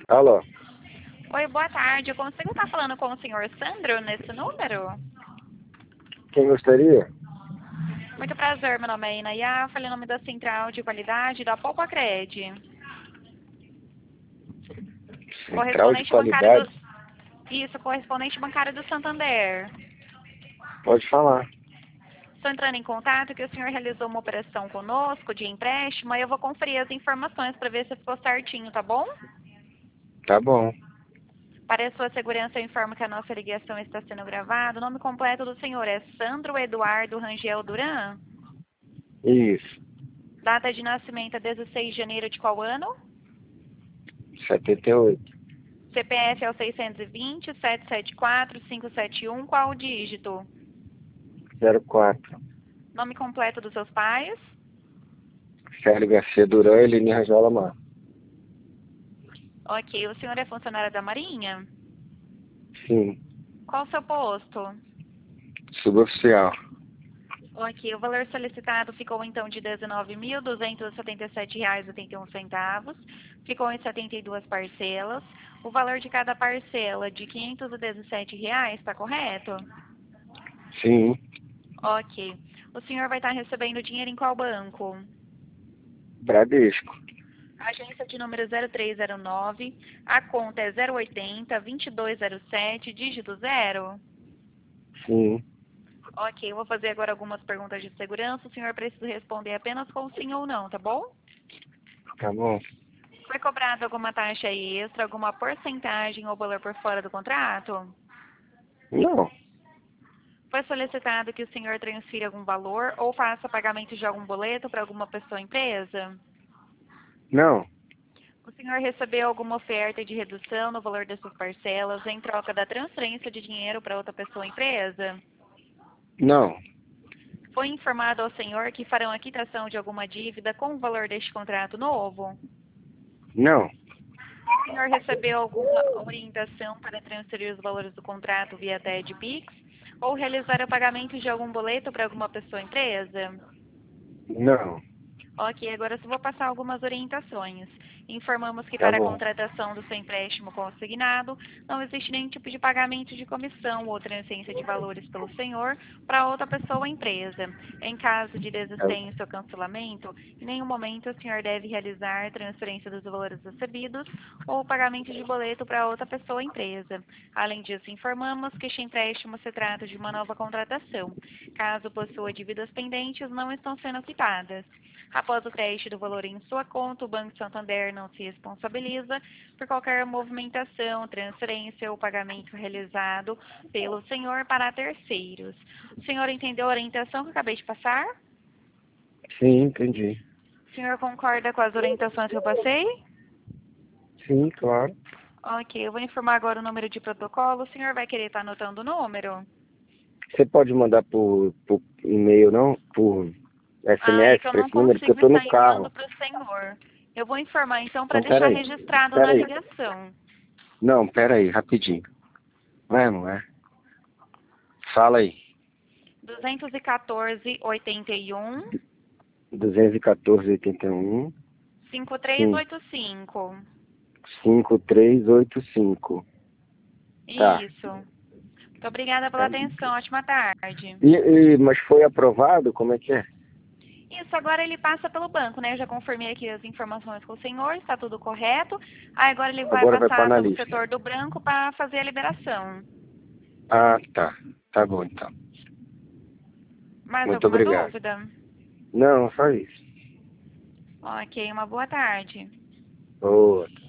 Alô, Oi, boa tarde. Eu consigo estar falando com o senhor Sandro nesse número? quem gostaria? Muito prazer, meu nome é Inaya, falei em nome da Central de Qualidade da Poupacred. Central de Correspondente bancário qualidade? do... Isso, correspondente bancário do Santander. Pode falar. Estou entrando em contato que o senhor realizou uma operação conosco de empréstimo, aí eu vou conferir as informações para ver se ficou certinho, tá bom? Tá bom. Para a sua segurança, eu informo que a nossa ligação está sendo gravada. O nome completo do senhor é Sandro Eduardo Rangel Duran. Isso. Data de nascimento é 16 de janeiro de qual ano? 78. CPF é o 620-774-571. Qual o dígito? 04. Nome completo dos seus pais? Célio Garcia Duran e Lini Rajola Mar. Ok. O senhor é funcionário da Marinha? Sim. Qual o seu posto? Suboficial. Ok. O valor solicitado ficou então de R$ 19.277,81. Ficou em 72 parcelas. O valor de cada parcela de R$ 517, está correto? Sim. Ok. O senhor vai estar recebendo dinheiro em qual banco? Bradesco. Agência de número 0309, a conta é 080-2207, dígito 0. Sim. Ok, eu vou fazer agora algumas perguntas de segurança. O senhor precisa responder apenas com sim ou não, tá bom? Tá bom. Foi cobrado alguma taxa extra, alguma porcentagem ou valor por fora do contrato? Não. Foi solicitado que o senhor transfira algum valor ou faça pagamento de algum boleto para alguma pessoa ou empresa? Não. O senhor recebeu alguma oferta de redução no valor das suas parcelas em troca da transferência de dinheiro para outra pessoa ou empresa? Não. Foi informado ao senhor que farão a quitação de alguma dívida com o valor deste contrato novo? Não. O senhor recebeu alguma orientação para transferir os valores do contrato via TED Pix ou realizar o pagamento de algum boleto para alguma pessoa ou empresa? Não. Ok, agora só vou passar algumas orientações. Informamos que Tá para a bom. contratação do seu empréstimo consignado, não existe nenhum tipo de pagamento de comissão ou transferência de valores pelo senhor para outra pessoa ou empresa. Em caso de Tá... desistência ou cancelamento, em nenhum momento o senhor deve realizar transferência dos valores recebidos ou pagamento de boleto para outra pessoa ou empresa. Além disso, informamos que este empréstimo se trata de uma nova contratação. Caso possua dívidas pendentes, não estão sendo quitadas. Após o teste do valor em sua conta, o Banco Santander não se responsabiliza por qualquer movimentação, transferência ou pagamento realizado pelo senhor para terceiros. O senhor entendeu a orientação que eu acabei de passar? Sim, entendi. O senhor concorda com as orientações que eu passei? Sim, claro. Ok, eu vou informar agora o número de protocolo. O senhor vai querer estar anotando o número? Você pode mandar por e-mail, não? Por Ah, é SMS que eu para não esse número, porque eu consigo tô no estar carro. enviando para o senhor. Eu vou informar então para Então, deixar peraí. registrado na Peraí. ligação. Não, peraí, rapidinho. Não é? Fala aí. 214-81 214,81 sim, 5385. 5385. Tá. Isso. Muito obrigada pela Tá. atenção. Ótima tarde. Mas foi aprovado? Como é que é? Isso, agora ele passa pelo banco, né? Eu já confirmei aqui as informações com o senhor, está tudo correto. Aí agora ele vai Agora vai para passar pelo analista. setor do branco para fazer a liberação. Ah, tá. Tá bom, então. Mais Muito alguma obrigado. dúvida? Não, só isso. Ok, uma boa tarde. Boa.